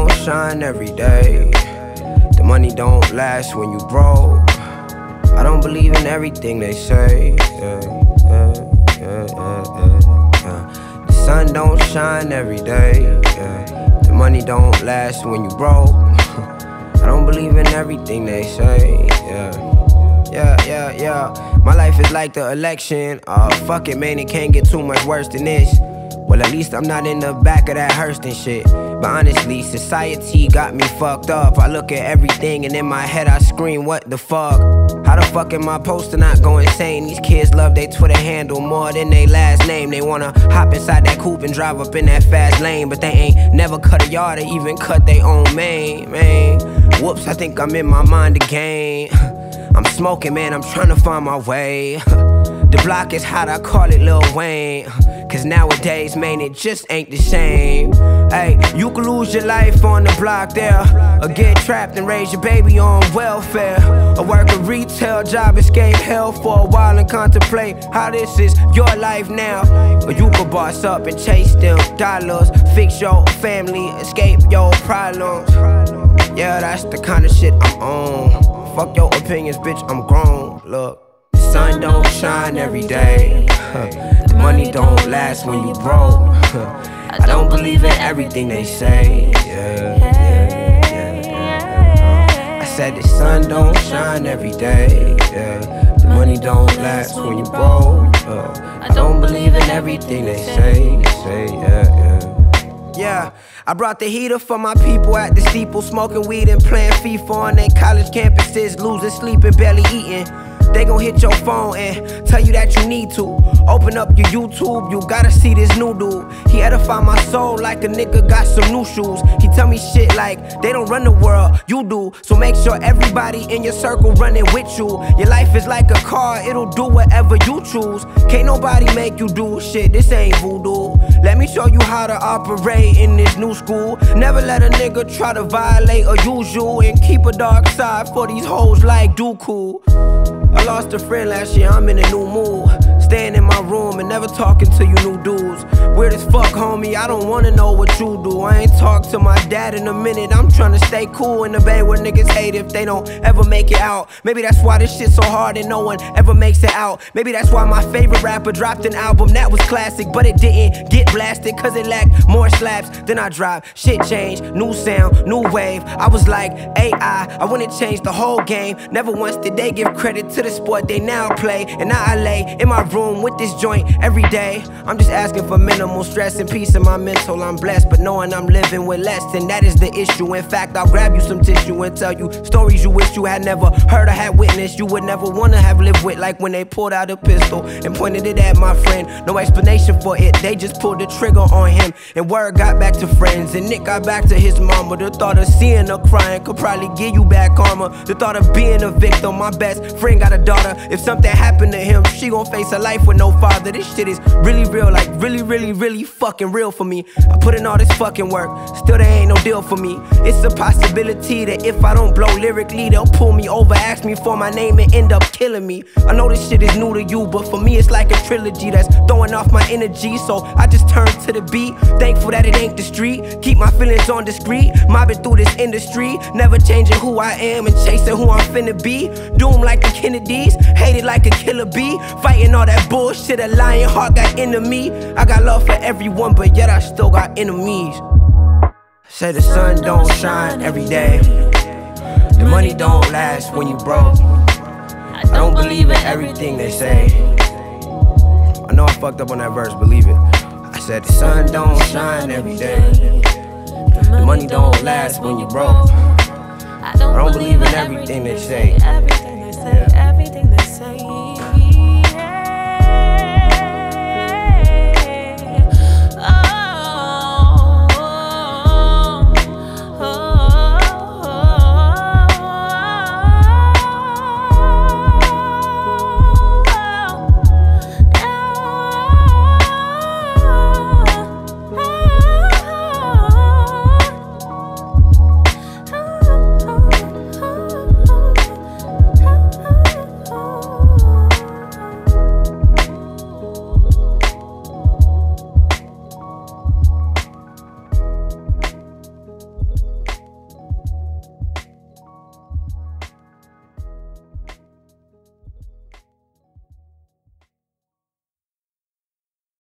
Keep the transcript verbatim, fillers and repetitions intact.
don't shine every day. The money don't last when you broke. I don't believe in everything they say. Yeah, yeah, yeah, yeah, yeah, yeah. The sun don't shine every day. Yeah. The money don't last when you broke. I don't believe in everything they say. Yeah, yeah, yeah, yeah. My life is like the election. Uh, fuck it, man, it can't get too much worse than this. Well, at least I'm not in the back of that hearse and shit. But honestly, society got me fucked up. I look at everything and in my head I scream, what the fuck? How the fuck am I supposed to not go insane? These kids love their Twitter handle more than their last name. They wanna hop inside that coupe and drive up in that fast lane, but they ain't never cut a yard or even cut their own main, man. Whoops, I think I'm in my mind again. I'm smoking, man, I'm trying to find my way. The block is hot, I call it Lil Wayne. Cause nowadays, man, it just ain't the same. Hey, you can lose your life on the block there, or get trapped and raise your baby on welfare, or work a retail job, escape hell for a while and contemplate how this is your life now. Or you could boss up and chase them dollars, fix your family, escape your problems. Yeah, that's the kind of shit I'm on. Fuck your opinions, bitch, I'm grown. Look, the sun don't shine every day. The money don't last when you broke. I don't believe in everything they say. Yeah, yeah, yeah, yeah. I said the sun don't shine every day. Yeah, the money don't last when you broke. Uh, I don't believe in everything they say. They say, yeah, yeah. Yeah, I brought the heater for my people at the steeple, smoking weed and playing FIFA on their college campuses, losing sleep and barely eating. They gon' hit your phone and tell you that you need to open up your YouTube, you gotta see this new dude. He edify my soul like a nigga got some new shoes. He tell me shit like, they don't run the world, you do. So make sure everybody in your circle running with you. Your life is like a car, it'll do whatever you choose. Can't nobody make you do shit, this ain't voodoo. Let me show you how to operate in this new school. Never let a nigga try to violate or use you, and keep a dark side for these hoes like Dooku. I lost a friend last year, I'm in a new mood. Staying in my room and never talking to you new dudes. Weird as fuck, homie, I don't wanna know what you do. I ain't talked to my dad in a minute. I'm trying to stay cool in the bay where niggas hate if they don't ever make it out. Maybe that's why this shit's so hard and no one ever makes it out. Maybe that's why my favorite rapper dropped an album that was classic, but it didn't get blasted cause it lacked more slaps than I dropped. Shit changed, new sound, new wave. I was like A I, I wanna change the whole game. Never once did they give credit to the sport they now play. And now I lay in my room with this joint every day. I'm just asking for minimal stress and peace in my mental. I'm blessed, but knowing I'm living with less, and that is the issue. In fact, I'll grab you some tissue and tell you stories you wish you had never heard or had witnessed. You would never wanna have lived with, like when they pulled out a pistol and pointed it at my friend. No explanation for it, they just pulled the trigger on him. And word got back to friends, and Nick got back to his mama. The thought of seeing her crying could probably give you back karma. The thought of being a victim, my best friend got a daughter. If something happened to him, she gon' face a life with no father. This shit is really real, like really, really, really fucking real for me. I put in all this fucking work, still there ain't no deal for me. It's a possibility that if I don't blow lyrically, they'll pull me over, ask me for my name and end up killing me. I know this shit is new to you, but for me it's like a trilogy that's throwing off my energy. So I just turn to the beat, thankful that it ain't the street. Keep my feelings on discreet, mobbing through this industry, never changing who I am and chasing who I'm finna be. Doomed like the Kennedys, hated like a killer bee, fighting all that bullshit. A lion heart got into me. I got love for everyone, but yet I still got enemies. Say the sun don't shine every day. The money don't last when you broke. I don't believe in everything they say. I know I fucked up on that verse, believe it. I said the sun don't shine every day. The money don't last when you broke. I don't believe in everything they say. Everything they say, everything they say.